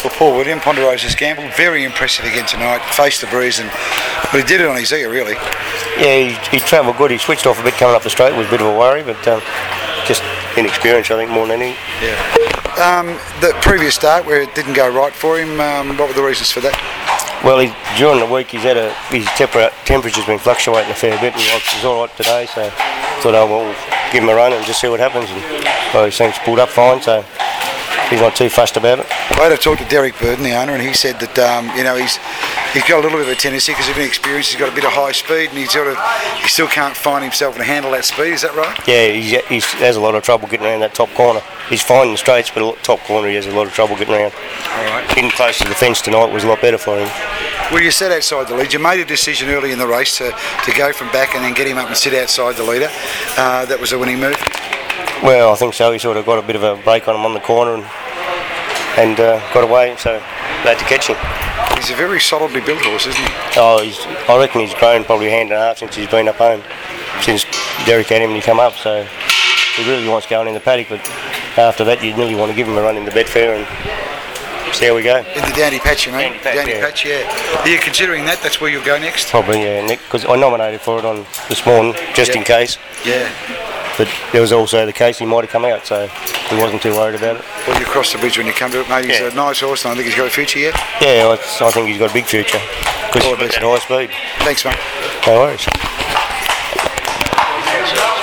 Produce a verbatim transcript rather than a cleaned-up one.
Well, Paul William, Ponderosa's Gamble, very impressive again tonight. Faced the breeze, and but he did it on his ear, really. Yeah, he, he travelled good. He switched off a bit coming up the straight. It was a bit of a worry, but um, just inexperience, I think, more than anything. Yeah. Um, the previous start where it didn't go right for him, um, what were the reasons for that? Well, he, during the week he's had a his temper, temperature's been fluctuating a fair bit, and like, he's all right today. So thought, oh well, give him a run and just see what happens. And well, he seems pulled up fine, so he's not too fussed about it. I had a talk to Derek Burden, the owner, and he said that um, you know he's he's got a little bit of a tendency because of inexperience. He's got a bit of high speed, and he's sort of he still can't find himself to handle that speed. Is that right? Yeah, he's, he's has a lot of trouble getting around that top corner. He's fine in the straights, but a lot, top corner he has a lot of trouble getting around. All right. Getting close to the fence tonight was a lot better for him. Well, you sat outside the lead. You made a decision early in the race to, to go from back and then get him up and sit outside the leader. Uh, that was a winning move. Well, I think so. He sort of got a bit of a break on him on the corner and, and uh, got away, so glad to catch him. He's a very solidly built horse, isn't he? Oh, he's, I reckon he's grown probably a hand and a half since he's been up home, since Derek had him and he come up, so he really wants going in the paddock, but after that you really want to give him a run in the Betfair and see how we go. In the Dandy Patch, you mean? Dandy Patch, Dandy yeah. Patch, yeah. Are you considering that? That's where you'll go next? Probably, yeah, Nick, because I nominated for it on this morning, just Yep. in case. Yeah. But there was also the case he might have come out, so he wasn't too worried about it. Well, you cross the bridge when you come to it, mate. He's Yeah. a nice horse, and I think he's got a future yet. Yeah, I, I think he's got a big future because he's got that high speed. Thanks, mate. No worries.